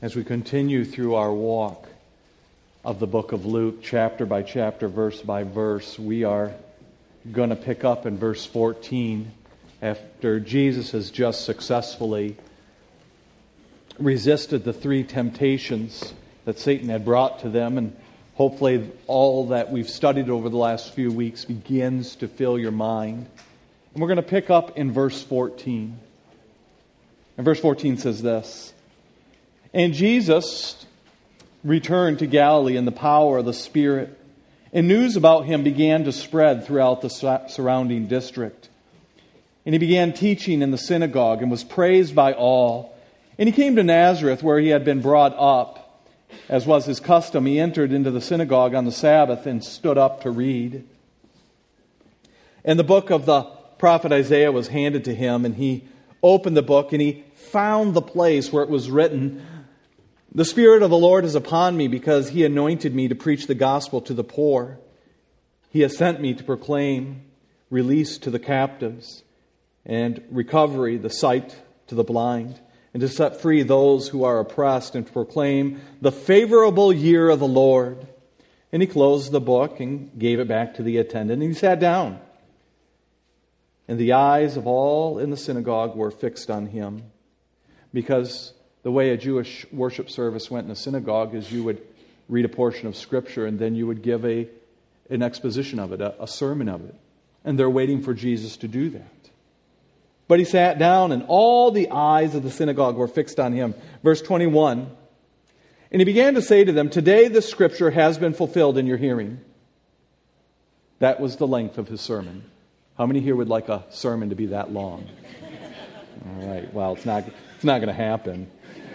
as we continue through our walk of the book of Luke, chapter by chapter, verse by verse. We are going to pick up in verse 14 after Jesus has just successfully resisted the three temptations that Satan had brought to them, and hopefully all that we've studied over the last few weeks begins to fill your mind. And we're going to pick up in verse 14. And verse 14 says this: "And Jesus returned to Galilee in the power of the Spirit, and news about him began to spread throughout the surrounding district. And he began teaching in the synagogue and was praised by all. And he came to Nazareth, where he had been brought up. As was his custom, he entered into the synagogue on the Sabbath and stood up to read. And the book of the prophet Isaiah was handed to him, and he opened the book, and he found the place where it was written, 'The Spirit of the Lord is upon me, because he anointed me to preach the gospel to the poor. He has sent me to proclaim release to the captives and recovery, the sight to the blind, and to set free those who are oppressed, and to proclaim the favorable year of the Lord.' And he closed the book and gave it back to the attendant, and he sat down. And the eyes of all in the synagogue were fixed on him, because the way a Jewish worship service went in a synagogue is you would read a portion of Scripture and then you would give an exposition of it, a sermon of it. And they're waiting for Jesus to do that. But he sat down, and all the eyes of the synagogue were fixed on him. Verse 21, "And he began to say to them, 'Today this Scripture has been fulfilled in your hearing.'" That was the length of his sermon. How many here would like a sermon to be that long? All right, well, it's not going to happen.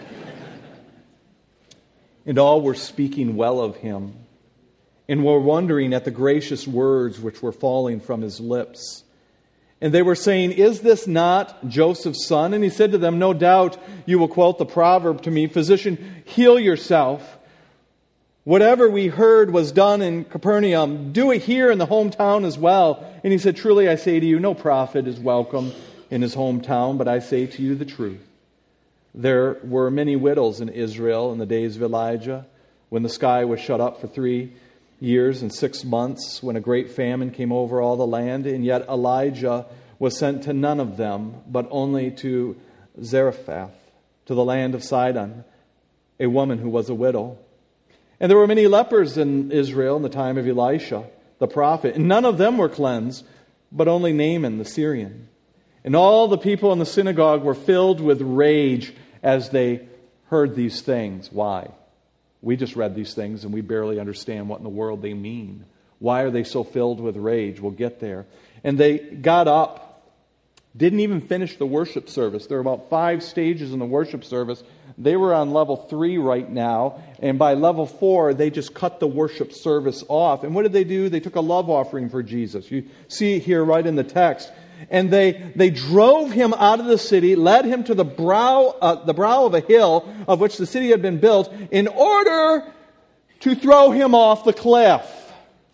"And all were speaking well of him, and were wondering at the gracious words which were falling from his lips. And they were saying, 'Is this not Joseph's son?' And he said to them, 'No doubt you will quote the proverb to me, "Physician, heal yourself. Whatever we heard was done in Capernaum, do it here in the hometown as well." And he said, "Truly I say to you, no prophet is welcome in his hometown, but I say to you the truth. There were many widows in Israel in the days of Elijah, when the sky was shut up for 3 years and 6 months, when a great famine came over all the land. And yet Elijah was sent to none of them, but only to Zarephath, to the land of Sidon, a woman who was a widow. And there were many lepers in Israel in the time of Elisha, the prophet, and none of them were cleansed, but only Naaman the Syrian. And all the people in the synagogue were filled with rage as they heard these things." Why? We just read these things and we barely understand what in the world they mean. Why are they so filled with rage? We'll get there. "And they got up, didn't even finish the worship service." There are about 5 stages in the worship service. They were on level 3 right now. And by level 4, they just cut the worship service off. And what did they do? They took a love offering for Jesus. You see it here right in the text. "And they drove him out of the city, led him to the brow of a hill of which the city had been built, in order to throw him off the cliff."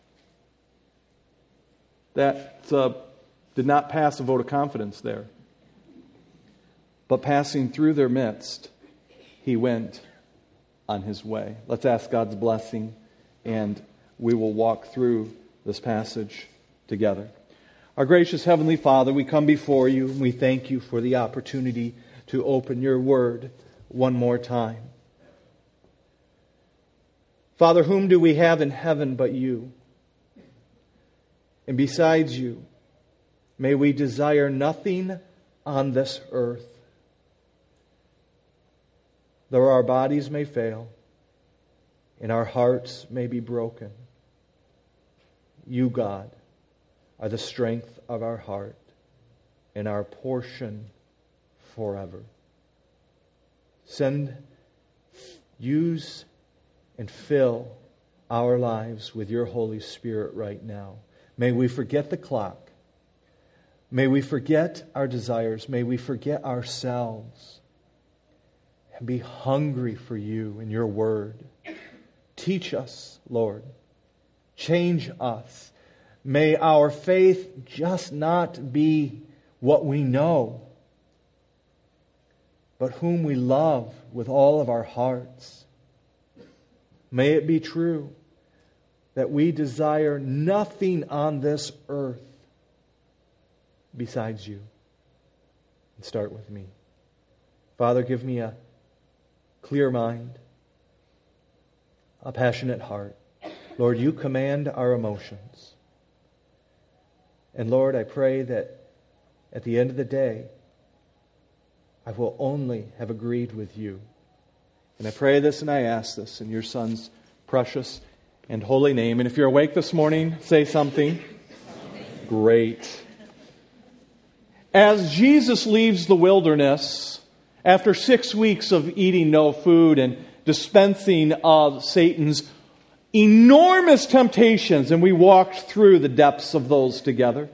That did not pass a vote of confidence there. "But passing through their midst, he went on his way." Let's ask God's blessing, and we will walk through this passage together. Our gracious Heavenly Father, we come before you and we thank you for the opportunity to open your word one more time. Father, whom do we have in heaven but you? And besides you, may we desire nothing on this earth. Though our bodies may fail and our hearts may be broken, you, God, are the strength of our heart and our portion forever. Use and fill our lives with your Holy Spirit right now. May we forget the clock. May we forget our desires. May we forget ourselves and be hungry for you and your word. Teach us, Lord. Change us. May our faith just not be what we know, but whom we love with all of our hearts. May it be true that we desire nothing on this earth besides you. And start with me. Father, give me a clear mind, a passionate heart. Lord, you command our emotions. And Lord, I pray that at the end of the day, I will only have agreed with you. And I pray this and I ask this in your Son's precious and holy name. And if you're awake this morning, say something. Great. As Jesus leaves the wilderness, after 6 weeks of eating no food and dispensing of Satan's enormous temptations, and we walked through the depths of those together,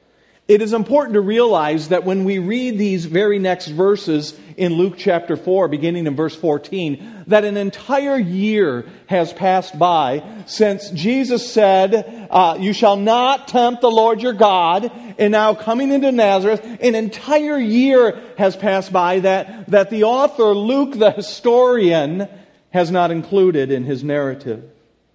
it is important to realize that when we read these very next verses in Luke chapter 4, beginning in verse 14, that an entire year has passed by since Jesus said, you shall not tempt the Lord your God. And now coming into Nazareth, an entire year has passed by that the author, Luke the historian, has not included in his narrative.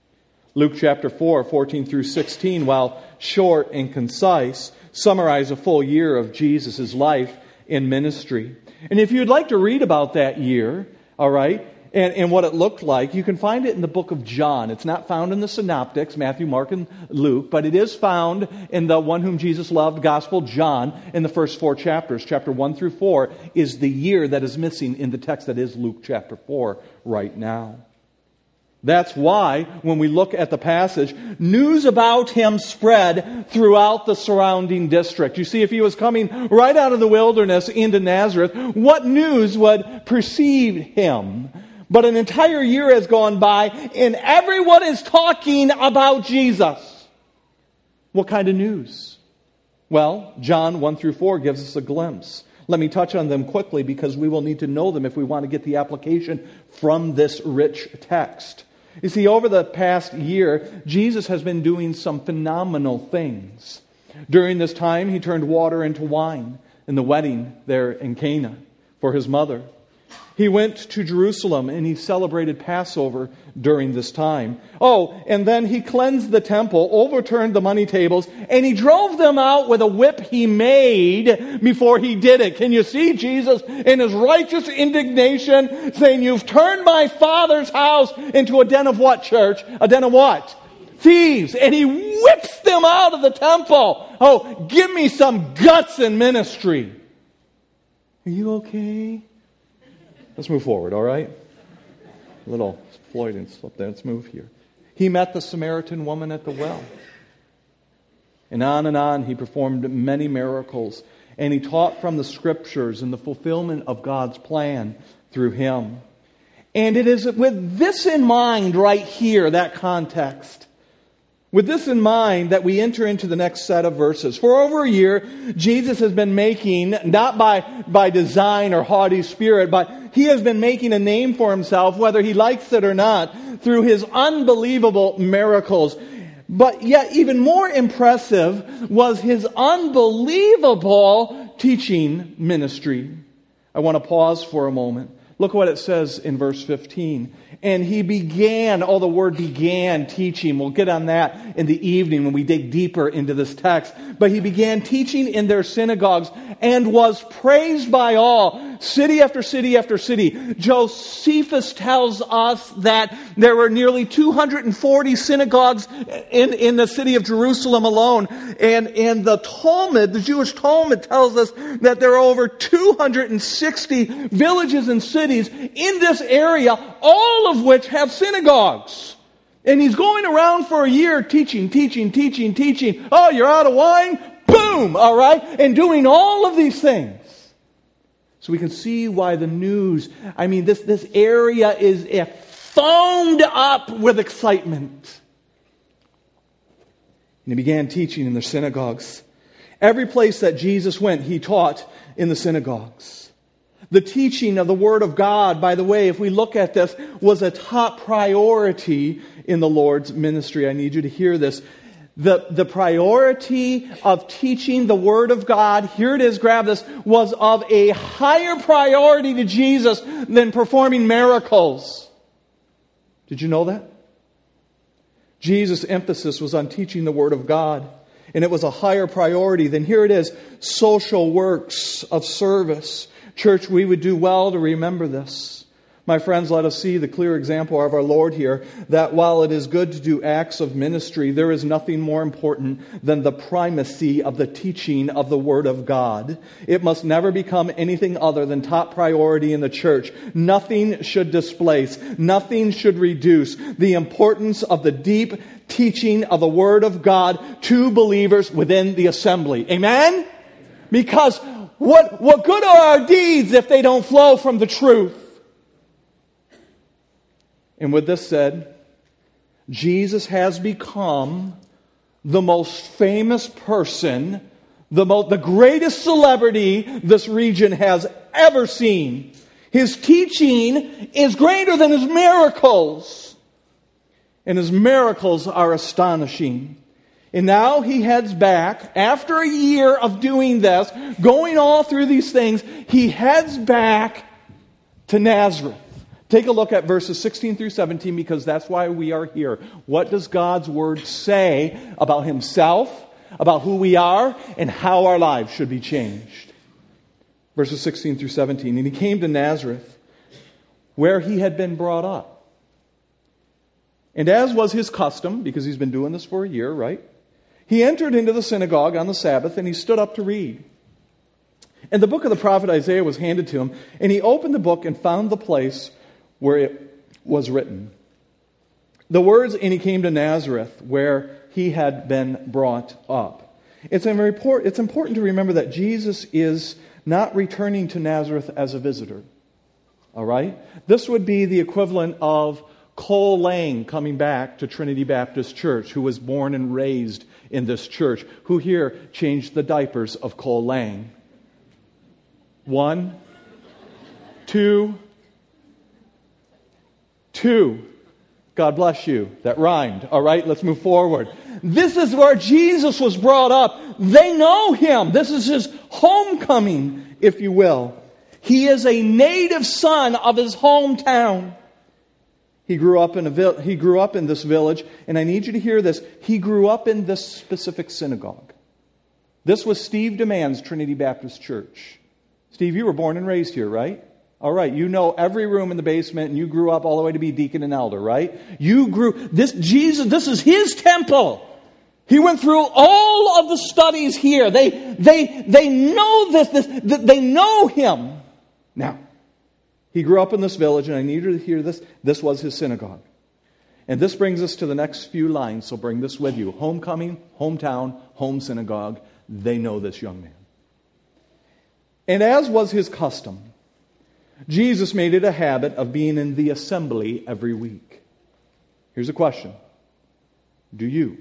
Luke chapter 4, 14 through 16, while short and concise, summarize a full year of Jesus' life in ministry. And if you'd like to read about that year, all right, and what it looked like, you can find it in the book of John. It's not found in the synoptics, Matthew, Mark, and Luke, but it is found in the one whom Jesus loved, Gospel John, in the first 4 chapters. Chapter 1 through 4 is the year that is missing in the text that is Luke chapter 4 right now. That's why, when we look at the passage, news about him spread throughout the surrounding district. You see, if he was coming right out of the wilderness into Nazareth, what news would precede him? But an entire year has gone by, and everyone is talking about Jesus. What kind of news? Well, John 1 through 4 gives us a glimpse. Let me touch on them quickly because we will need to know them if we want to get the application from this rich text. You see, over the past year, Jesus has been doing some phenomenal things. During this time, he turned water into wine in the wedding there in Cana for his mother. He went to Jerusalem and he celebrated Passover during this time. Oh, and then he cleansed the temple, overturned the money tables, and he drove them out with a whip he made before he did it. Can you see Jesus in his righteous indignation saying, you've turned my Father's house into a den of what, church? A den of what? Thieves. And he whips them out of the temple. Oh, give me some guts in ministry. Are you okay? Let's move forward, all right? A little Freudian slip there. Let's move here. He met the Samaritan woman at the well. And on he performed many miracles. And he taught from the Scriptures and the fulfillment of God's plan through him. And it is with this in mind right here, that context, with this in mind that we enter into the next set of verses. For over a year, Jesus has been making, not by design or haughty spirit, but he has been making a name for himself, whether he likes it or not, through his unbelievable miracles. But yet even more impressive was his unbelievable teaching ministry. I want to pause for a moment. Look what it says in verse 15. And he began, the word began teaching. We'll get on that in the evening when we dig deeper into this text. But he began teaching in their synagogues and was praised by all, city after city after city. Josephus tells us that there were nearly 240 synagogues in the city of Jerusalem alone. And the Talmud, the Jewish Talmud, tells us that there are over 260 villages and cities in this area, all of which have synagogues. And he's going around for a year teaching. Oh, you're out of wine? Boom! All right? And doing all of these things. So we can see why the news, this area is foamed up with excitement. And he began teaching in the synagogues. Every place that Jesus went, he taught in the synagogues. The teaching of the Word of God, by the way, if we look at this, was a top priority in the Lord's ministry. I need you to hear this. The priority of teaching the Word of God, here it is, grab this, was of a higher priority to Jesus than performing miracles. Did you know that? Jesus' emphasis was on teaching the Word of God, and it was a higher priority than, here it is, social works of service. Church, we would do well to remember this. My friends, let us see the clear example of our Lord here, that while it is good to do acts of ministry, there is nothing more important than the primacy of the teaching of the Word of God. It must never become anything other than top priority in the church. Nothing should displace, nothing should reduce the importance of the deep teaching of the Word of God to believers within the assembly. Amen? Because what good are our deeds if they don't flow from the truth? And with this said, Jesus has become the most famous person, the greatest celebrity this region has ever seen. His teaching is greater than his miracles. And his miracles are astonishing. And now he heads back, after a year of doing this, going all through these things, he heads back to Nazareth. Take a look at verses 16 through 17 because that's why we are here. What does God's Word say about Himself, about who we are, and how our lives should be changed? Verses 16 through 17. And he came to Nazareth, where he had been brought up. And as was his custom, because he's been doing this for a year, right? He entered into the synagogue on the Sabbath, and he stood up to read. And the book of the prophet Isaiah was handed to him, and he opened the book and found the place where it was written. The words, and he came to Nazareth, where he had been brought up. It's important to remember that Jesus is not returning to Nazareth as a visitor. All right? This would be the equivalent of Cole Lang coming back to Trinity Baptist Church, who was born and raised in this church. Who here changed the diapers of Cole Lang? 1, 2. God bless you. That rhymed. All right, let's move forward. This is where Jesus was brought up. They know him. This is his homecoming, if you will. He is a native son of his hometown. He grew up in this village, and I need you to hear this. He grew up in this specific synagogue. This was Steve DeMann's Trinity Baptist Church. Steve, you were born and raised here, right? All right, you know every room in the basement, and you grew up all the way to be deacon and elder, right? This is his temple. He went through all of the studies here. They know this, they know him. Now, he grew up in this village, and I need you to hear this. This was his synagogue. And this brings us to the next few lines, so bring this with you. Homecoming, hometown, home synagogue. They know this young man. And as was his custom, Jesus made it a habit of being in the assembly every week. Here's a question. Do you?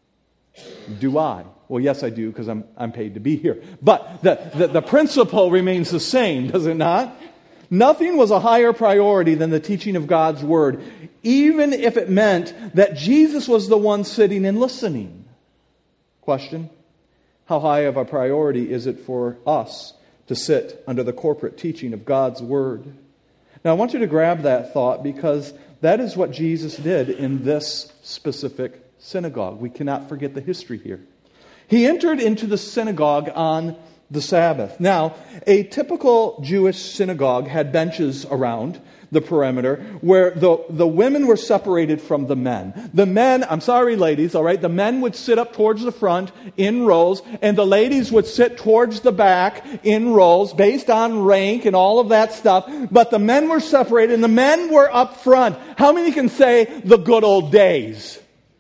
Do I? Well, yes, I do, because I'm paid to be here. But the principle remains the same, does it not? Nothing was a higher priority than the teaching of God's Word, even if it meant that Jesus was the one sitting and listening. Question. How high of a priority is it for us to sit under the corporate teaching of God's Word? Now, I want you to grab that thought because that is what Jesus did in this specific synagogue. We cannot forget the history here. He entered into the synagogue on the Sabbath. Now, a typical Jewish synagogue had benches around the perimeter where the women were separated from the men. The men, I'm sorry ladies, all right, the men would sit up towards the front in rows, and the ladies would sit towards the back in rows based on rank and all of that stuff. But the men were separated and the men were up front. How many can say the good old days?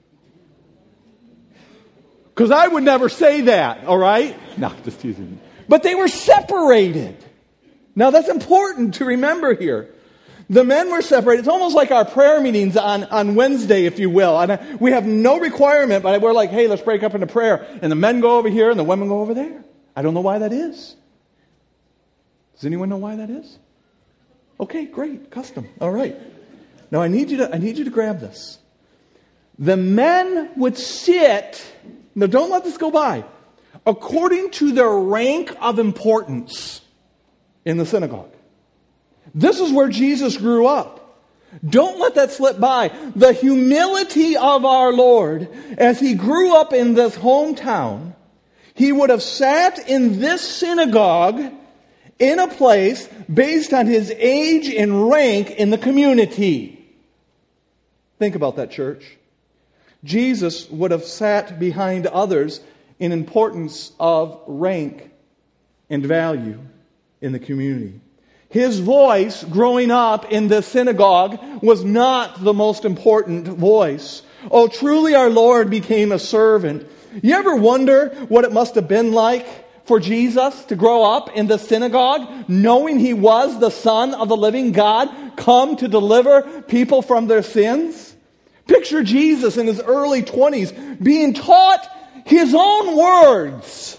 Because I would never say that, all right? No, just teasing. But they were separated. Now that's important to remember here. The men were separated. It's almost like our prayer meetings on Wednesday, if you will. And we have no requirement, but we're like, hey, let's break up into prayer. And the men go over here and the women go over there. I don't know why that is. Does anyone know why that is? Okay, great. Custom. All right. Now I need you to grab this. the men would sit, now don't let this go by, according to their rank of importance in the synagogue. This is where Jesus grew up. Don't let that slip by. The humility of our Lord, as he grew up in this hometown, he would have sat in this synagogue in a place based on his age and rank in the community. Think about that, church. Jesus would have sat behind others in importance of rank and value in the community. His voice growing up in the synagogue was not the most important voice. Oh, truly our Lord became a servant. You ever wonder what it must have been like for Jesus to grow up in the synagogue, knowing he was the Son of the living God, come to deliver people from their sins? Picture Jesus in his early 20s being taught his own words.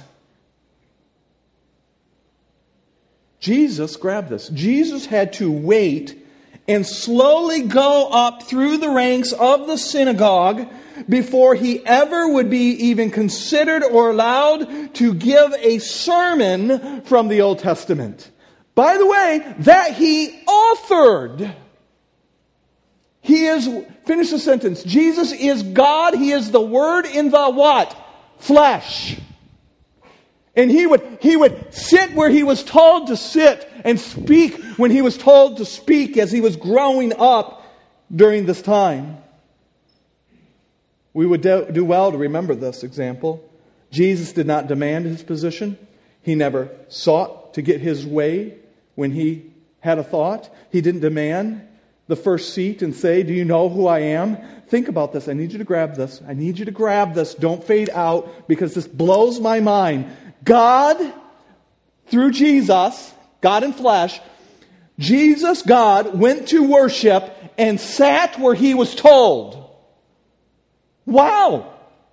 Jesus, grab this, Jesus had to wait and slowly go up through the ranks of the synagogue before he ever would be even considered or allowed to give a sermon from the Old Testament. By the way, that he authored. He is, finish the sentence, Jesus is God, he is the Word in the what? Flesh. And he would sit where he was told to sit and speak when he was told to speak as he was growing up during this time. We would do well to remember this example. Jesus did not demand his position. He never sought to get his way when he had a thought. He didn't demand the first seat and say, "Do you know who I am?" Think about this. I need you to grab this. I need you to grab this. Don't fade out, because this blows my mind. God, through Jesus, God in flesh, Jesus, God, went to worship and sat where he was told. Wow!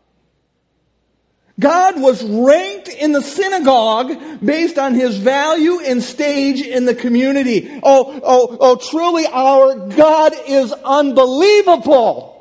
God was ranked in the synagogue based on his value and stage in the community. Oh, truly our God is unbelievable.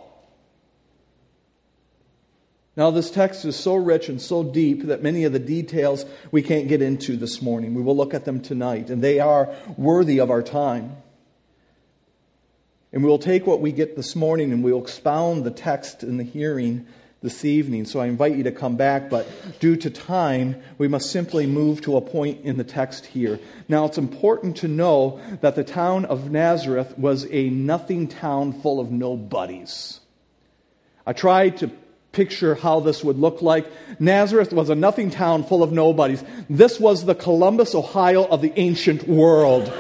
Now, this text is so rich and so deep that many of the details we can't get into this morning. We will look at them tonight, and they are worthy of our time. And we will take what we get this morning and we will expound the text in the hearing this evening. So I invite you to come back, but due to time, we must simply move to a point in the text here. Now, it's important to know that the town of Nazareth was a nothing town full of nobodies. I tried to picture how this would look like. Nazareth was a nothing town full of nobodies. This was the Columbus, Ohio of the ancient world.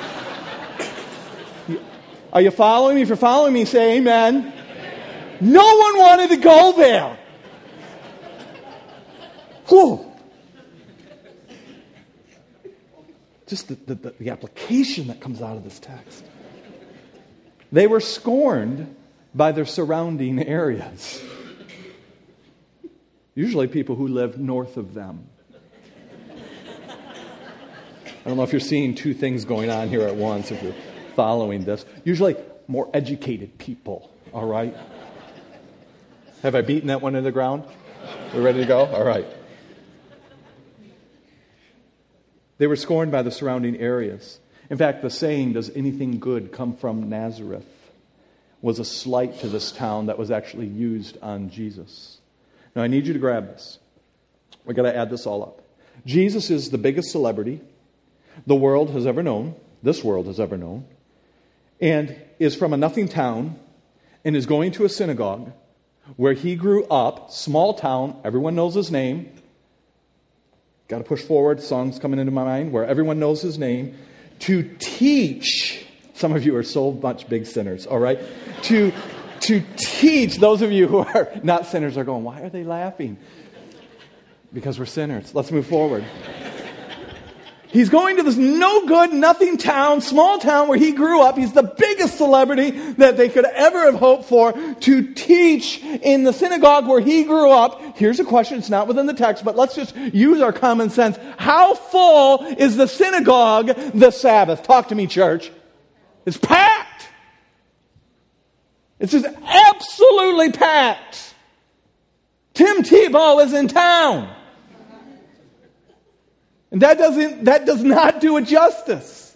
Are you following me? If you're following me, say amen. No one wanted to go there. Whew. Just the application that comes out of this text. They were scorned by their surrounding areas. Usually people who lived north of them. I don't know if you're seeing two things going on here at once, if you're following this. Usually more educated people, all right? Have I beaten that one to the ground? We ready to go? All right. They were scorned by the surrounding areas. In fact, the saying, "Does anything good come from Nazareth?" was a slight to this town that was actually used on Jesus. Now, I need you to grab this. We've got to add this all up. Jesus is the biggest celebrity the world has ever known, this world has ever known, and is from a nothing town and is going to a synagogue where he grew up, small town, everyone knows his name. Got to push forward, songs coming into my mind, where everyone knows his name, to teach. Some of you are so much big sinners, all right? To teach, those of you who are not sinners are going, why are they laughing? Because we're sinners. Let's move forward. He's going to this no good, nothing town, small town where he grew up. He's the biggest celebrity that they could ever have hoped for, to teach in the synagogue where he grew up. Here's a question. It's not within the text, but let's just use our common sense. How full is the synagogue this Sabbath? Talk to me, church. It's packed. It's just absolutely packed. Tim Tebow is in town. And that does not do it justice.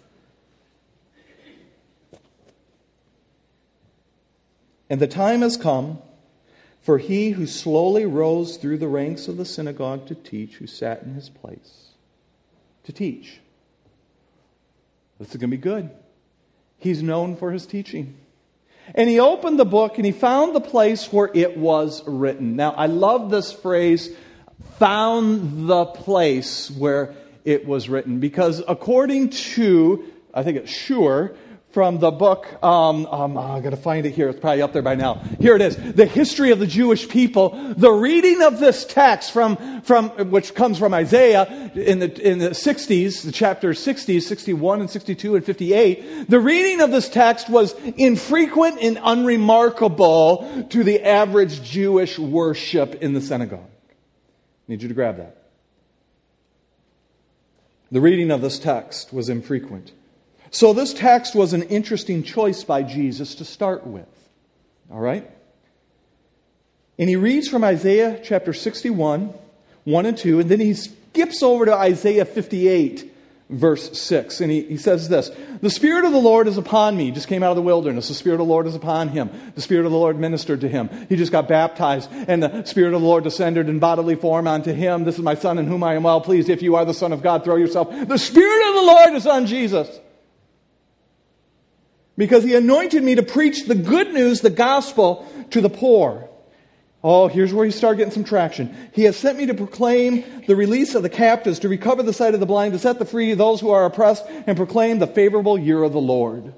And the time has come for he who slowly rose through the ranks of the synagogue to teach, who sat in his place, to teach. This is going to be good. He's known for his teaching. And he opened the book and he found the place where it was written. Now, I love this phrase, found the place where it was written, because according to, I think it's Shure, from the book, I've got to find it here. It's probably up there by now. Here it is. The History of the Jewish People. The reading of this text from which comes from Isaiah in the 60s, the chapters 60, 61 and 62 and 58. The reading of this text was infrequent and unremarkable to the average Jewish worship in the synagogue. I need you to grab that. The reading of this text was infrequent. So this text was an interesting choice by Jesus to start with. All right? And he reads from Isaiah chapter 61, 1 and 2, and then he skips over to Isaiah 58, verse 6. And he says this, "The Spirit of the Lord is upon me." He just came out of the wilderness. The Spirit of the Lord is upon him. The Spirit of the Lord ministered to him. He just got baptized, and the Spirit of the Lord descended in bodily form onto him. "This is my Son in whom I am well pleased. If you are the Son of God, throw yourself." The Spirit of the Lord is on Jesus, because he anointed me to preach the good news, the gospel, to the poor. Oh, here's where you start getting some traction. "He has sent me to proclaim the release of the captives, to recover the sight of the blind, to set the free those who are oppressed, and proclaim the favorable year of the Lord."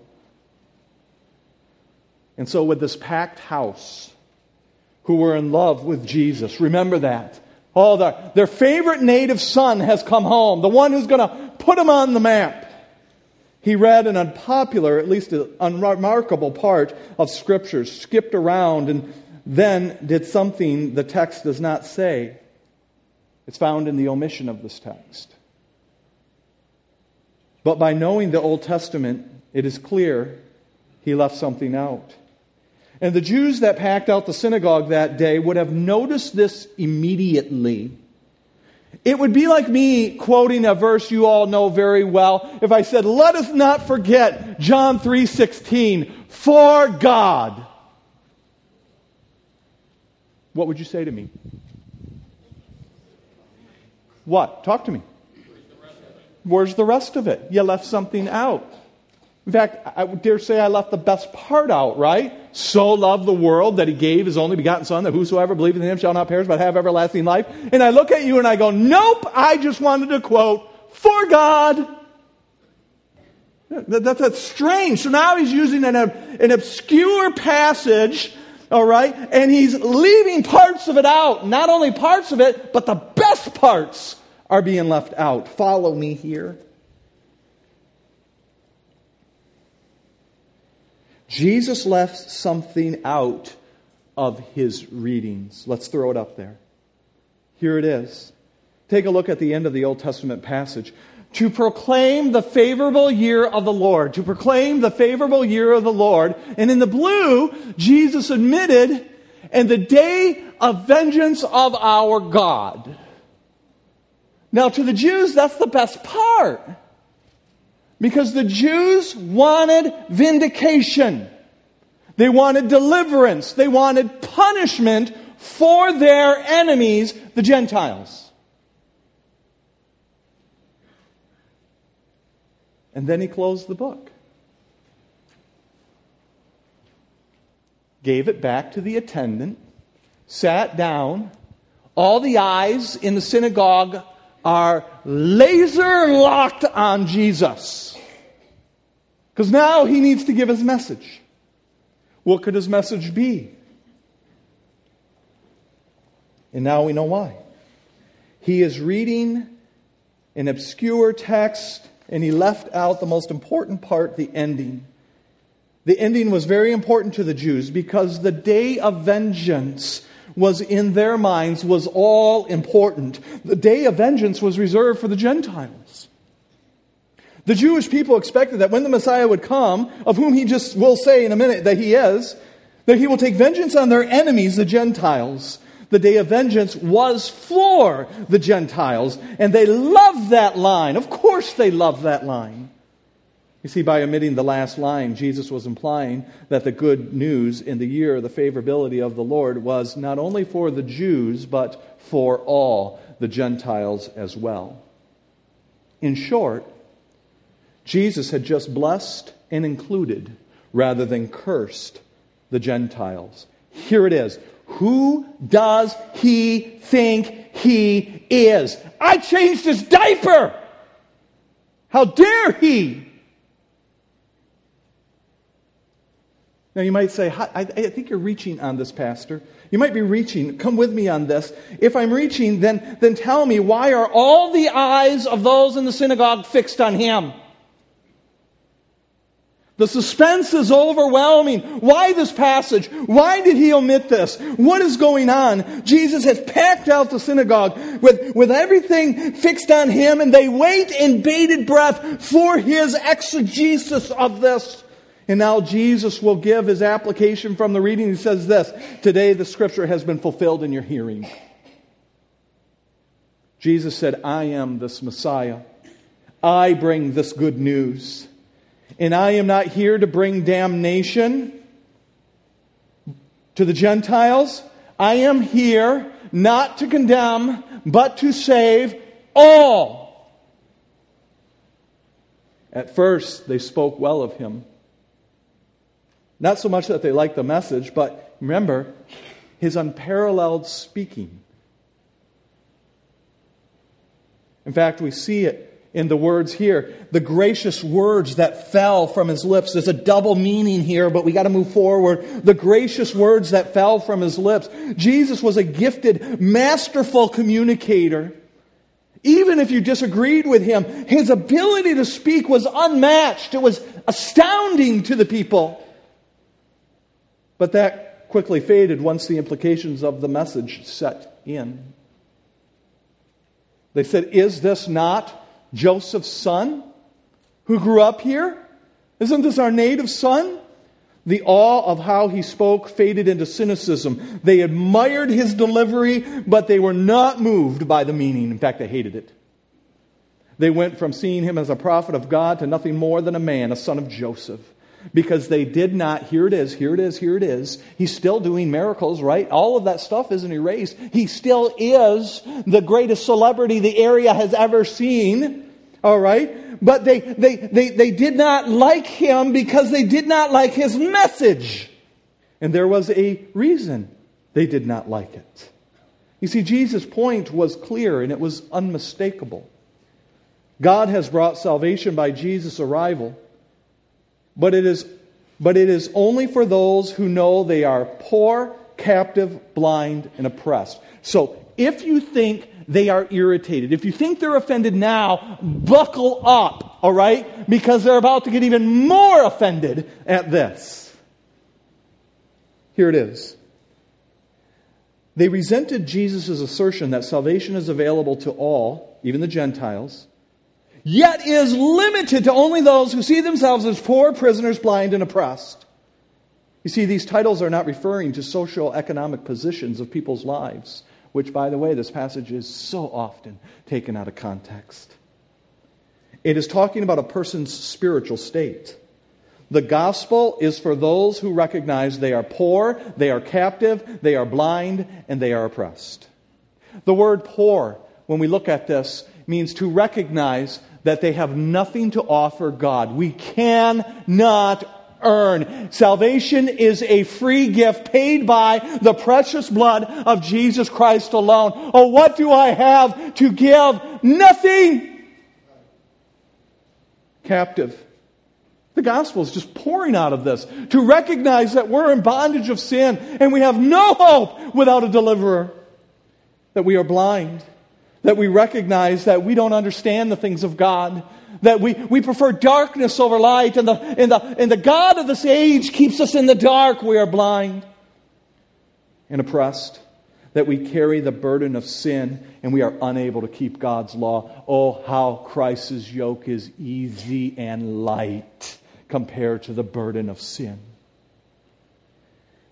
And so with this packed house, who were in love with Jesus, remember that. Oh, their favorite native son has come home, the one who's going to put them on the map. He read an unpopular, at least an unremarkable part of Scripture, skipped around, and then did something the text does not say. It's found in the omission of this text. But by knowing the Old Testament, it is clear he left something out. And the Jews that packed out the synagogue that day would have noticed this immediately. It would be like me quoting a verse you all know very well if I said, "Let us not forget John 3:16, for God." What would you say to me? What? Talk to me. Where's the rest of it? You left something out. In fact, I would dare say I left the best part out, right? "So loved the world that he gave his only begotten Son, that whosoever believes in him shall not perish but have everlasting life." And I look at you and I go, nope, I just wanted to quote, "For God." That's strange. So now he's using an obscure passage, all right, and he's leaving parts of it out. Not only parts of it, but the best parts are being left out. Follow me here. Jesus left something out of his readings. Let's throw it up there. Here it is. Take a look at the end of the Old Testament passage. "To proclaim the favorable year of the Lord." To proclaim the favorable year of the Lord. And in the blue, Jesus admitted, "and the day of vengeance of our God." Now to the Jews, that's the best part. Because the Jews wanted vindication. They wanted deliverance. They wanted punishment for their enemies, the Gentiles. And then he closed the book. Gave it back to the attendant. Sat down. All the eyes in the synagogue are laser locked on Jesus. Because now he needs to give his message. What could his message be? And now we know why. He is reading an obscure text, and he left out the most important part, the ending. The ending was very important to the Jews because the day of vengeance was in their minds, was all important. The day of vengeance was reserved for the Gentiles. The Jewish people expected that when the Messiah would come, of whom he just will say in a minute that he is, That He will take vengeance on their enemies, the Gentiles. The day of vengeance was for the Gentiles. And they love that line. Of course they love that line. You see, by omitting the last line, Jesus was implying that the good news in the year of the favorability of the Lord was not only for the Jews, but for all the Gentiles as well. In short, Jesus had just blessed and included, rather than cursed, the Gentiles. Here it is. Who does he think he is? I changed his diaper! How dare he? Now you might say, I think you're reaching on this, Pastor. You might be reaching. Come with me on this. If I'm reaching, then tell me, why are all the eyes of those in the synagogue fixed on him? The suspense is overwhelming. Why this passage? Why did he omit this? What is going on? Jesus has packed out the synagogue with everything fixed on him, and they wait in bated breath for his exegesis of this. And now Jesus will give his application from the reading. He says this: today the scripture has been fulfilled in your hearing. Jesus said, I am this Messiah. I bring this good news. And I am not here to bring damnation to the Gentiles. I am here not to condemn, but to save all. At first, they spoke well of him. Not so much that they liked the message, but remember, his unparalleled speaking. In fact, we see it in the words here. The gracious words that fell from his lips. There's a double meaning here, but we got to move forward. The gracious words that fell from his lips. Jesus was a gifted, masterful communicator. Even if you disagreed with him, his ability to speak was unmatched. It was astounding to the people. But that quickly faded once the implications of the message set in. They said, is this not Joseph's son who grew up here? Isn't this our native son? The awe of how he spoke faded into cynicism. They admired his delivery, but they were not moved by the meaning. In fact, they hated it. They went from seeing him as a prophet of God to nothing more than a man, a son of Joseph. Because they did not, here it is. He's still doing miracles, right? All of that stuff isn't erased. He still is the greatest celebrity the area has ever seen. All right? But they did not like him because they did not like his message. And there was a reason they did not like it. You see, Jesus' point was clear and it was unmistakable. God has brought salvation by Jesus' arrival. But it is only for those who know they are poor, captive, blind, and oppressed. So if you think they are irritated, if you think they're offended now, buckle up, all right? Because they're about to get even more offended at this. Here it is. They resented Jesus' assertion that salvation is available to all, even the Gentiles, yet is limited to only those who see themselves as poor, prisoners, blind, and oppressed. You see, these titles are not referring to socio-economic positions of people's lives, which, by the way, this passage is so often taken out of context. It is talking about a person's spiritual state. The gospel is for those who recognize they are poor, they are captive, they are blind, and they are oppressed. The word poor, when we look at this, means to recognize that they have nothing to offer God. We cannot earn. Salvation is a free gift paid by the precious blood of Jesus Christ alone. Oh, what do I have to give? Nothing. Captive. The gospel is just pouring out of this. To recognize that we're in bondage of sin and we have no hope without a deliverer. That we are blind. That we recognize that we don't understand the things of God. That we prefer darkness over light. And the God of this age keeps us in the dark. We are blind and oppressed. That we carry the burden of sin and we are unable to keep God's law. Oh, how Christ's yoke is easy and light compared to the burden of sin.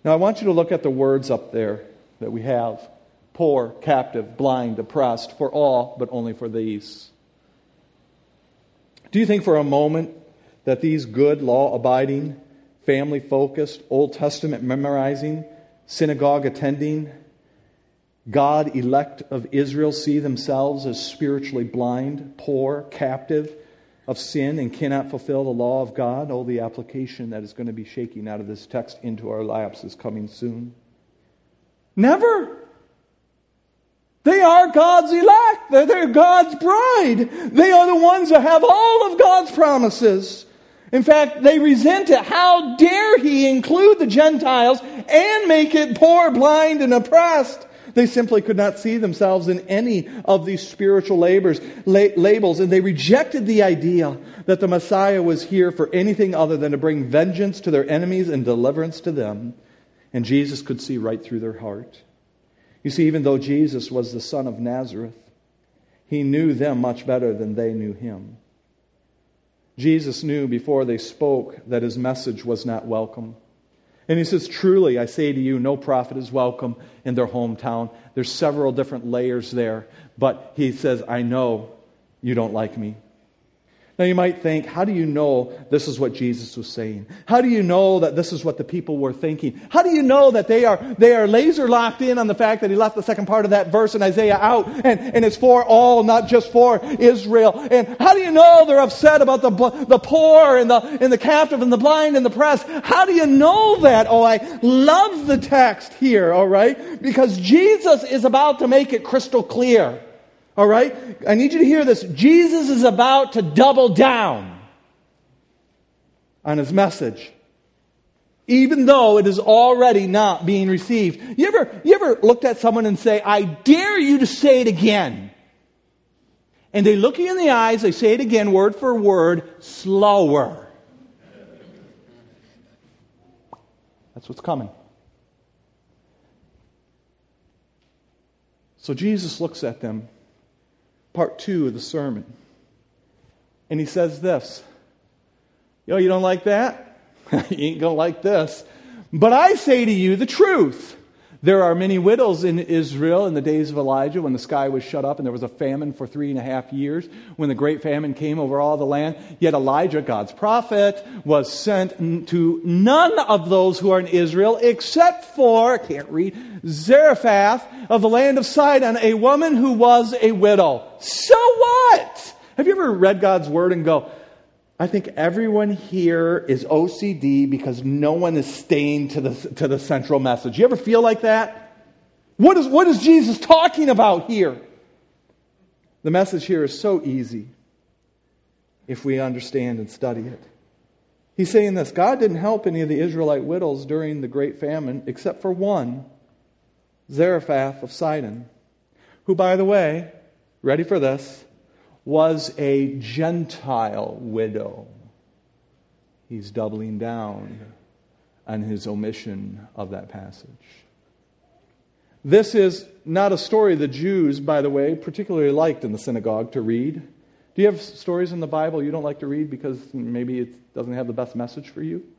Now I want you to look at the words up there that we have. Poor, captive, blind, oppressed, for all, but only for these. Do you think for a moment that these good, law-abiding, family-focused, Old Testament memorizing, synagogue-attending, God-elect of Israel see themselves as spiritually blind, poor, captive of sin, and cannot fulfill the law of God? Oh, the application that is going to be shaking out of this text into our laps is coming soon. Never! They are God's elect. They're God's bride. They are the ones that have all of God's promises. In fact, they resent it. How dare He include the Gentiles and make it poor, blind, and oppressed? They simply could not see themselves in any of these spiritual labels, and they rejected the idea that the Messiah was here for anything other than to bring vengeance to their enemies and deliverance to them. And Jesus could see right through their heart. You see, even though Jesus was the son of Nazareth, He knew them much better than they knew Him. Jesus knew before they spoke that His message was not welcome. And He says, truly, I say to you, no prophet is welcome in their hometown. There's several different layers there. But He says, I know you don't like me. Now you might think, how do you know this is what Jesus was saying? How do you know that this is what the people were thinking? How do you know that they are laser locked in on the fact that He left the second part of that verse in Isaiah out and it's for all, not just for Israel? And how do you know they're upset about the poor and the captive and the blind and the oppressed? How do you know that? Oh, I love the text here, all right? Because Jesus is about to make it crystal clear. All right? I need you to hear this. Jesus is about to double down on His message, even though it is already not being received. You ever looked at someone and say, I dare you to say it again? And they look you in the eyes, they say it again, word for word, slower. That's what's coming. So Jesus looks at them. Part 2 of the sermon. And He says this. You don't like that? You ain't going to like this. But I say to you the truth. There are many widows in Israel in the days of Elijah when the sky was shut up and there was a famine for 3.5 years, when the great famine came over all the land. Yet Elijah, God's prophet, was sent to none of those who are in Israel except for, I can't read, Zarephath of the land of Sidon, a woman who was a widow. So what? Have you ever read God's Word and go, I think everyone here is OCD because no one is staying to the central message. You ever feel like that? What is Jesus talking about here? The message here is so easy if we understand and study it. He's saying this: God didn't help any of the Israelite widows during the great famine except for one, Zarephath of Sidon, who, by the way, ready for this, was a Gentile widow. He's doubling down on his omission of that passage. This is not a story the Jews, by the way, particularly liked in the synagogue to read. Do you have stories in the Bible you don't like to read because maybe it doesn't have the best message for you?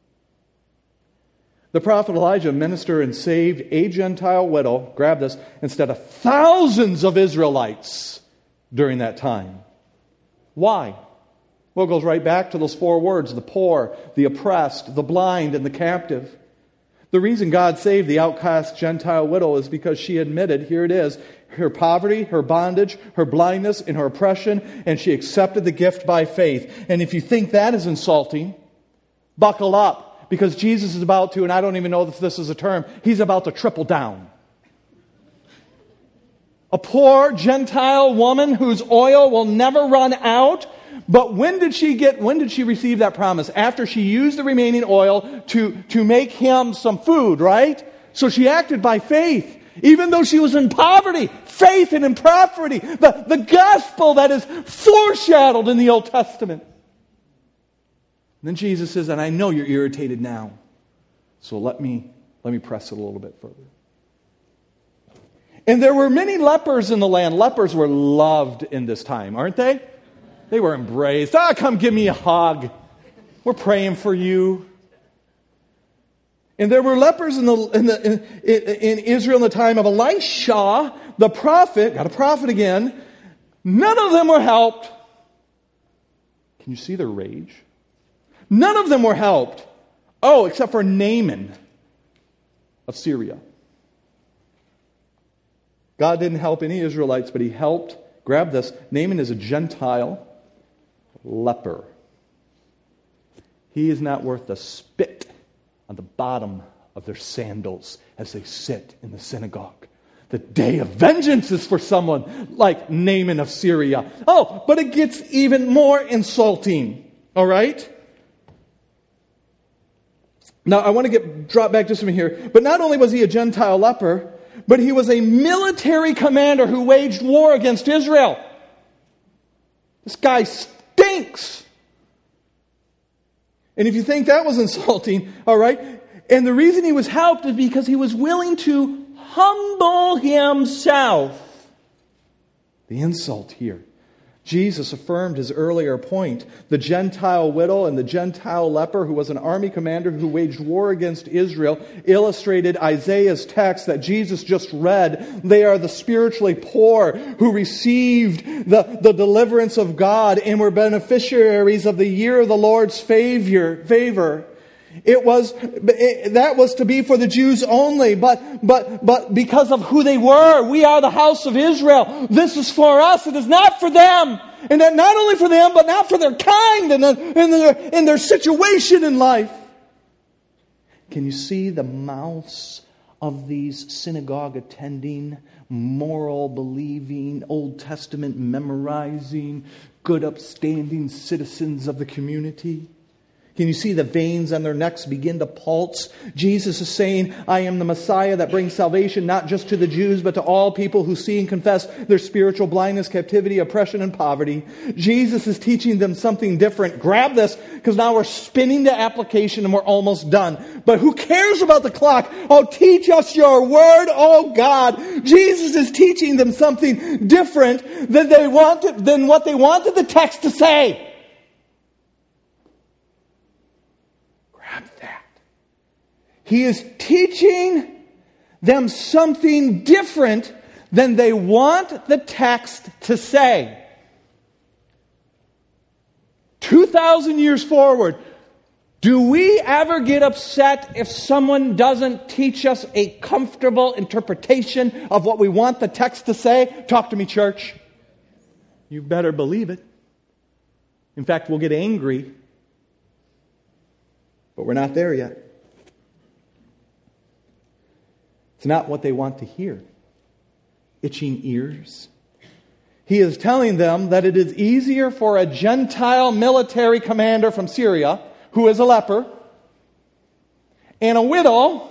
The prophet Elijah ministered and saved a Gentile widow, grab this, instead of thousands of Israelites during that time. Why? Well, it goes right back to those 4 words: the poor, the oppressed, the blind, and the captive. The reason God saved the outcast Gentile widow is because she admitted, here it is, her poverty, her bondage, her blindness, and her oppression, and she accepted the gift by faith. And if you think that is insulting, buckle up, because Jesus is about to, and I don't even know if this is a term, He's about to triple down. A poor Gentile woman whose oil will never run out. But when did she receive that promise? After she used the remaining oil to make him some food, right? So she acted by faith. Even though she was in poverty, faith and in poverty. The gospel that is foreshadowed in the Old Testament. And then Jesus says, and I know you're irritated now. So let me press it a little bit further. And there were many lepers in the land. Lepers were loved in this time, aren't they? They were embraced. Come give me a hug. We're praying for you. And there were lepers in Israel in the time of Elisha, the prophet. Got a prophet again. None of them were helped. Can you see their rage? None of them were helped. Oh, except for Naaman of Syria. God didn't help any Israelites, but He helped. Grab this. Naaman is a Gentile leper. He is not worth the spit on the bottom of their sandals as they sit in the synagogue. The day of vengeance is for someone like Naaman of Syria. Oh, but it gets even more insulting. All right? Now, I want to drop back just a minute here. But not only was he a Gentile leper, but he was a military commander who waged war against Israel. This guy stinks. And if you think that was insulting, all right, and the reason he was helped is because he was willing to humble himself. The insult here. Jesus affirmed his earlier point. The Gentile widow and the Gentile leper, who was an army commander who waged war against Israel, illustrated Isaiah's text that Jesus just read. They are the spiritually poor who received the deliverance of God and were beneficiaries of the year of the Lord's favor. That was to be for the Jews only, but because of who they were, we are the house of Israel. This is for us. It is not for them, and that not only for them, but not for their kind and their situation in life. Can you see the mouths of these synagogue attending, moral believing, Old Testament memorizing, good upstanding citizens of the community? Can you see the veins on their necks begin to pulse? Jesus is saying, I am the Messiah that brings salvation not just to the Jews, but to all people who see and confess their spiritual blindness, captivity, oppression, and poverty. Jesus is teaching them something different. Grab this, because now we're spinning the application and we're almost done. But who cares about the clock? Oh, teach us your word, oh God. Jesus is teaching them something different than what they wanted the text to say. That. He is teaching them something different than they want the text to say. 2,000 years forward, do we ever get upset if someone doesn't teach us a comfortable interpretation of what we want the text to say? Talk to me, church. You better believe it. In fact, we'll get angry. But we're not there yet. It's not what they want to hear. Itching ears. He is telling them that it is easier for a Gentile military commander from Syria, who is a leper, and a widow,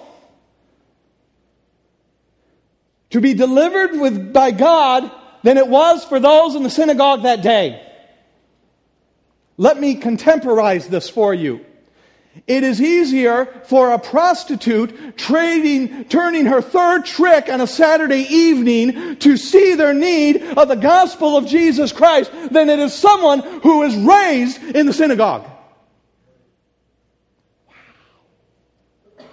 to be delivered by God than it was for those in the synagogue that day. Let me contemporize this for you. It is easier for a prostitute turning her third trick on a Saturday evening to see their need of the gospel of Jesus Christ than it is someone who is raised in the synagogue. Wow.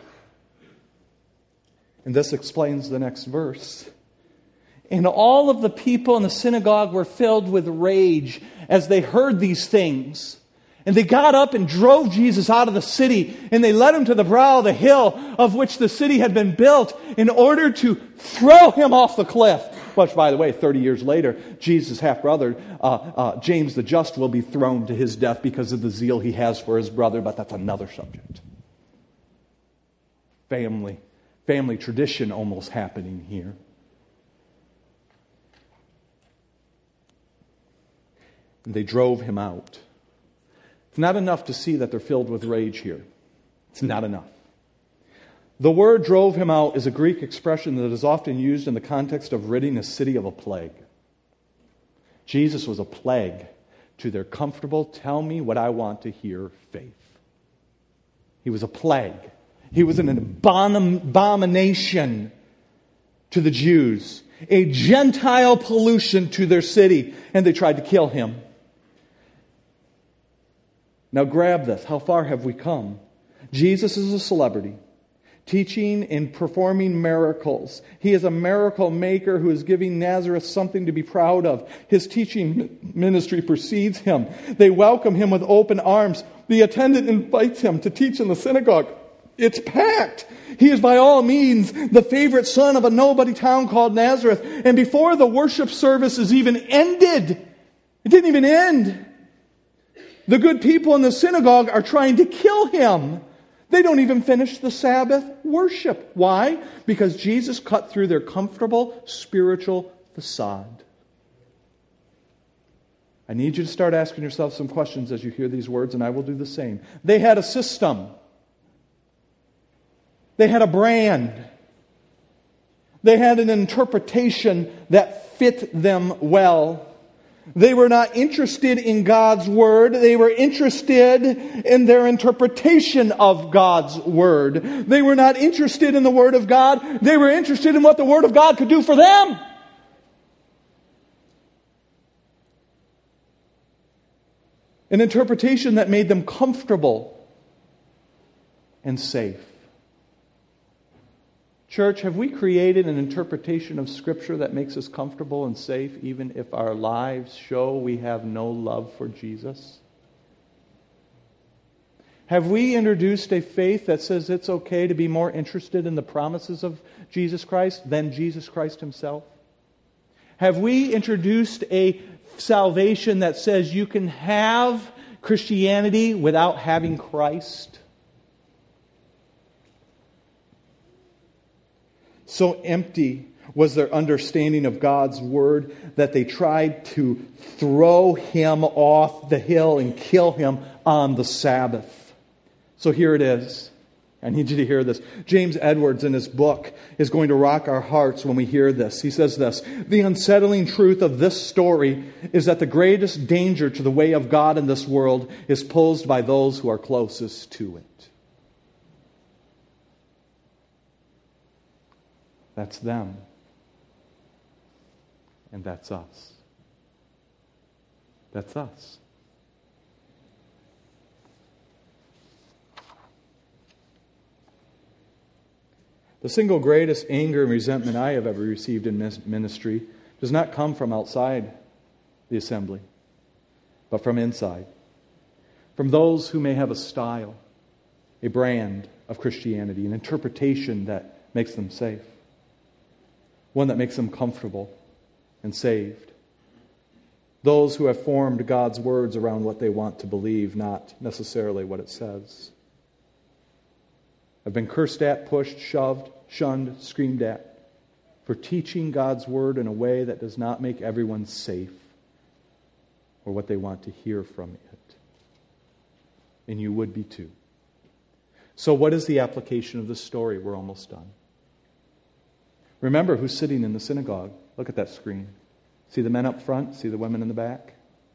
And this explains the next verse. And all of the people in the synagogue were filled with rage as they heard these things. And they got up and drove Jesus out of the city, and they led him to the brow of the hill of which the city had been built in order to throw him off the cliff. Which, by the way, 30 years later, Jesus' half-brother, James the Just, will be thrown to his death because of the zeal he has for his brother, but that's another subject. Family tradition almost happening here. And they drove him out. It's not enough to see that they're filled with rage here. It's not enough. The word drove him out is a Greek expression that is often used in the context of ridding a city of a plague. Jesus was a plague to their comfortable, tell me what I want to hear faith. He was a plague. He was an abomination to the Jews, a Gentile pollution to their city, and they tried to kill him. Now grab this. How far have we come? Jesus is a celebrity. teaching and performing miracles. He is a miracle maker who is giving Nazareth something to be proud of. His teaching ministry precedes him. They welcome him with open arms. The attendant invites him to teach in the synagogue. It's packed. He is by all means the favorite son of a nobody town called Nazareth. And before the worship service is even ended, it didn't even end, the good people in the synagogue are trying to kill him. They don't even finish the Sabbath worship. Why? Because Jesus cut through their comfortable spiritual facade. I need you to start asking yourself some questions as you hear these words, and I will do the same. They had a system. They had a brand. They had an interpretation that fit them well. They were not interested in God's Word. They were interested in their interpretation of God's Word. They were not interested in the Word of God. They were interested in what the Word of God could do for them. An interpretation that made them comfortable and safe. Church, have we created an interpretation of Scripture that makes us comfortable and safe, even if our lives show we have no love for Jesus? Have we introduced a faith that says it's okay to be more interested in the promises of Jesus Christ than Jesus Christ Himself? Have we introduced a salvation that says you can have Christianity without having Christ? So empty was their understanding of God's Word that they tried to throw Him off the hill and kill Him on the Sabbath. So here it is. I need you to hear this. James Edwards in his book is going to rock our hearts when we hear this. He says this: the unsettling truth of this story is that the greatest danger to the way of God in this world is posed by those who are closest to it. That's them. And that's us. That's us. The single greatest anger and resentment I have ever received in ministry does not come from outside the assembly, but from inside. From those who may have a style, a brand of Christianity, an interpretation that makes them safe. One that makes them comfortable and saved. Those who have formed God's words around what they want to believe, not necessarily what it says. I've been cursed at, pushed, shoved, shunned, screamed at for teaching God's Word in a way that does not make everyone safe or what they want to hear from it. And you would be too. So what is the application of this story? We're almost done. Remember who's sitting in the synagogue. Look at that screen. See the men up front? See the women in the back?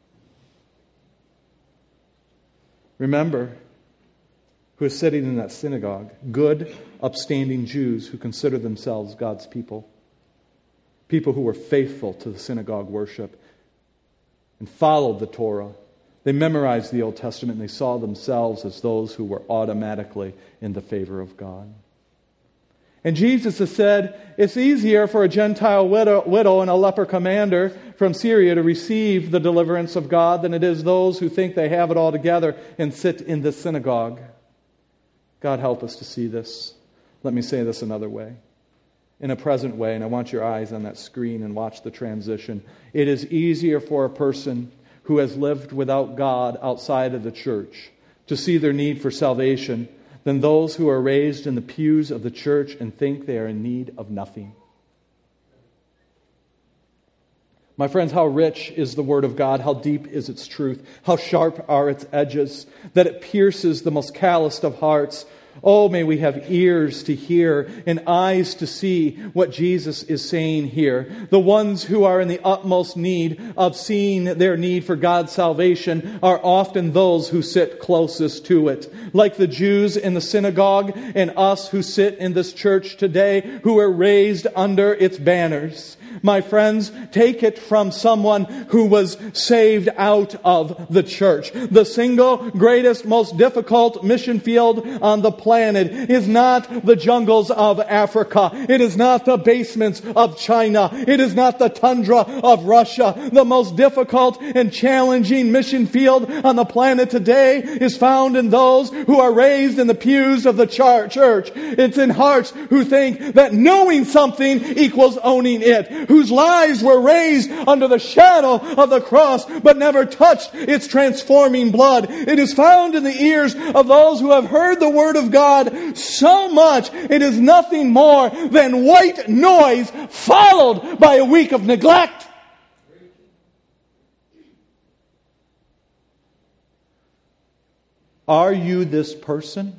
Remember who is sitting in that synagogue. Good, upstanding Jews who consider themselves God's people. People who were faithful to the synagogue worship and followed the Torah. They memorized the Old Testament and they saw themselves as those who were automatically in the favor of God. And Jesus has said, it's easier for a Gentile widow and a leper commander from Syria to receive the deliverance of God than it is those who think they have it all together and sit in this synagogue. God help us to see this. Let me say this another way. In a present way, and I want your eyes on that screen and watch the transition. It is easier for a person who has lived without God outside of the church to see their need for salvation than those who are raised in the pews of the church and think they are in need of nothing. My friends, how rich is the Word of God? How deep is its truth? How sharp are its edges? That it pierces the most calloused of hearts. Oh, may we have ears to hear and eyes to see what Jesus is saying here. The ones who are in the utmost need of seeing their need for God's salvation are often those who sit closest to it. Like the Jews in the synagogue and us who sit in this church today who are raised under its banners. My friends, take it from someone who was saved out of the church. The single greatest, most difficult mission field on the planet is not the jungles of Africa. It is not the basements of China. It is not the tundra of Russia. The most difficult and challenging mission field on the planet today is found in those who are raised in the pews of the church. It's in hearts who think that knowing something equals owning it, whose lives were raised under the shadow of the cross but never touched its transforming blood. It is found in the ears of those who have heard the Word of God so much it is nothing more than white noise followed by a week of neglect. Are you this person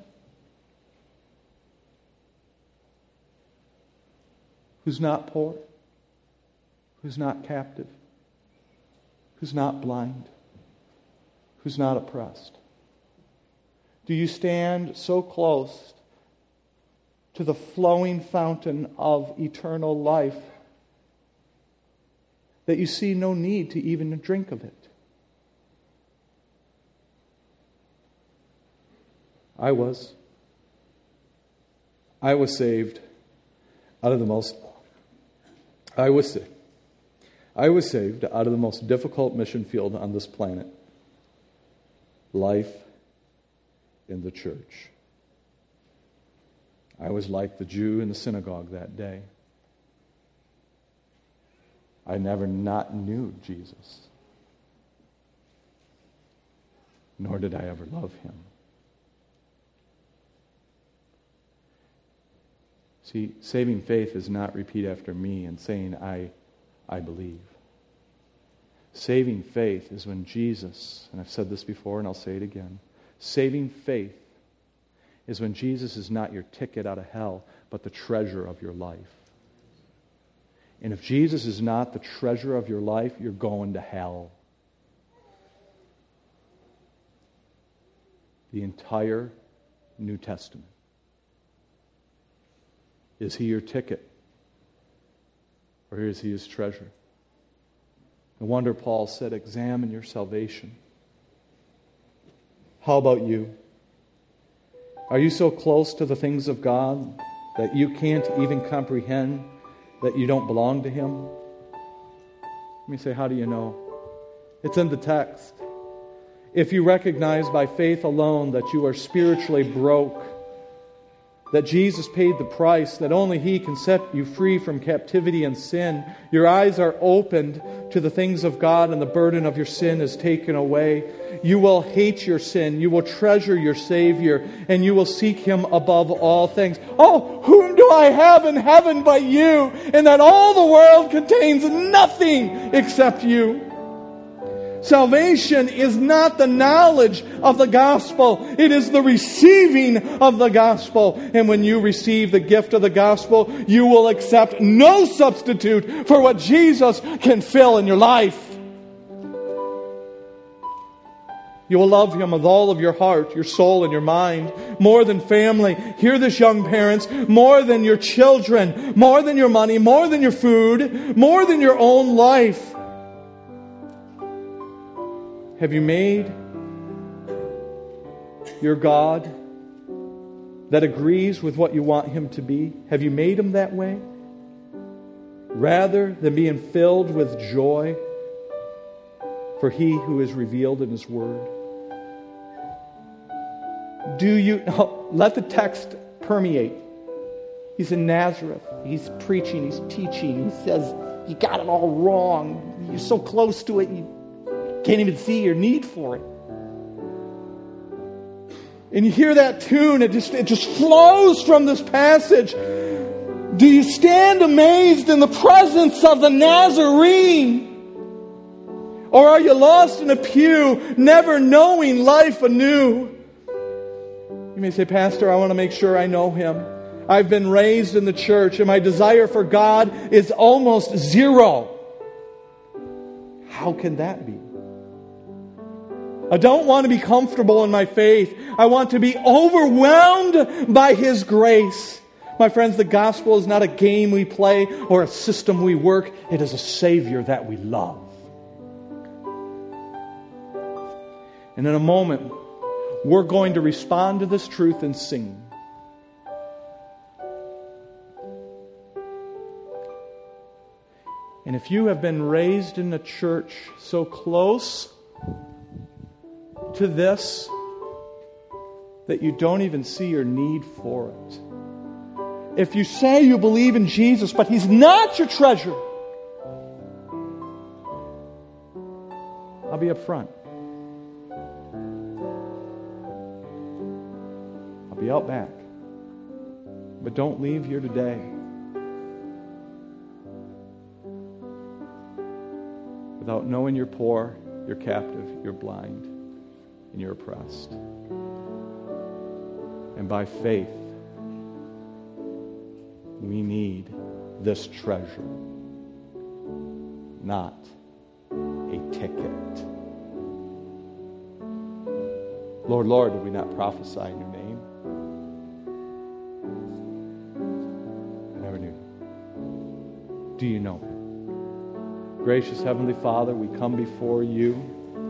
who's not poor, who's not captive, who's not blind, who's not oppressed? Do you stand so close to the flowing fountain of eternal life that you see no need to even drink of it? I was saved out of the most difficult mission field on this planet. Life in the church. I was like the Jew in the synagogue that day. I never not knew Jesus. Nor did I ever love Him. See, saving faith is not repeat after me and saying, I believe. Saving faith is when Jesus, and I've said this before and I'll say it again, saving faith is when Jesus is not your ticket out of hell, but the treasure of your life. And if Jesus is not the treasure of your life, you're going to hell. The entire New Testament. Is He your ticket? Or is He His treasure? No wonder Paul said, examine your salvation. How about you? Are you so close to the things of God that you can't even comprehend that you don't belong to Him? Let me say, how do you know? It's in the text. If you recognize by faith alone that you are spiritually broke, that Jesus paid the price, that only He can set you free from captivity and sin, your eyes are opened to the things of God and the burden of your sin is taken away. You will hate your sin, you will treasure your Savior, and you will seek Him above all things. Oh, whom do I have in heaven but you? And that all the world contains nothing except you. Salvation is not the knowledge of the gospel. It is the receiving of the gospel. And when you receive the gift of the gospel, you will accept no substitute for what Jesus can fill in your life. You will love Him with all of your heart, your soul, and your mind. More than family. Hear this, young parents. More than your children. More than your money. More than your food. More than your own life. Have you made your God that agrees with what you want Him to be? Have you made Him that way? Rather than being filled with joy for He who is revealed in His Word? Let the text permeate. He's in Nazareth. He's preaching. He's teaching. He says, you got it all wrong. You're so close to it, you can't even see your need for it. And you hear that tune, it just flows from this passage. Do you stand amazed in the presence of the Nazarene? Or are you lost in a pew, never knowing life anew? You may say, Pastor, I want to make sure I know Him. I've been raised in the church and my desire for God is almost zero. How can that be? I don't want to be comfortable in my faith. I want to be overwhelmed by His grace. My friends, the gospel is not a game we play or a system we work. It is a Savior that we love. And in a moment, we're going to respond to this truth and sing. And if you have been raised in a church so close to this that you don't even see your need for it, if you say you believe in Jesus, but He's not your treasure, I'll be up front. I'll be out back. But don't leave here today without knowing you're poor, you're captive, you're blind, and you're oppressed. And by faith, we need this treasure, not a ticket. Lord, Lord, did we not prophesy in your name? I never knew. Do you know Him? Gracious Heavenly Father, we come before you.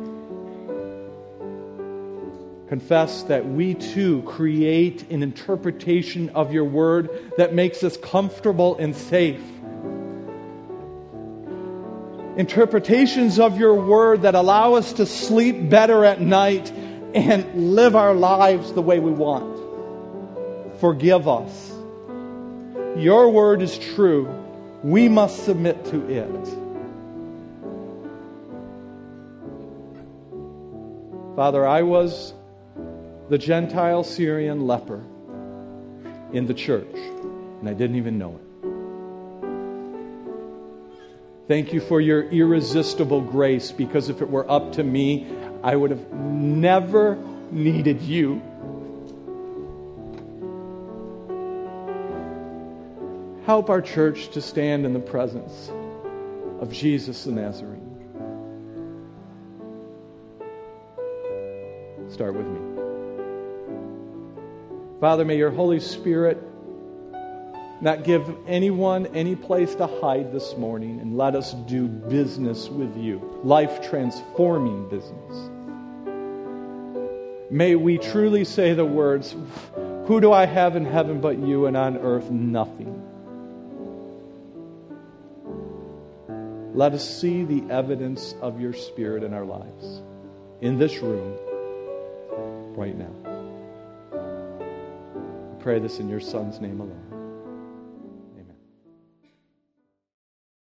Confess that we too create an interpretation of your word that makes us comfortable and safe. Interpretations of your word that allow us to sleep better at night and live our lives the way we want. Forgive us. Your word is true. We must submit to it. Father, I was the Gentile Syrian leper in the church, and I didn't even know it. Thank you for your irresistible grace, because if it were up to me, I would have never needed you. Help our church to stand in the presence of Jesus the Nazarene. Start with me. Father, may your Holy Spirit not give anyone any place to hide this morning, and let us do business with you, life-transforming business. May we truly say the words, who do I have in heaven but you, and on earth nothing. Let us see the evidence of your Spirit in our lives, in this room, right now. I pray this in your Son's name alone.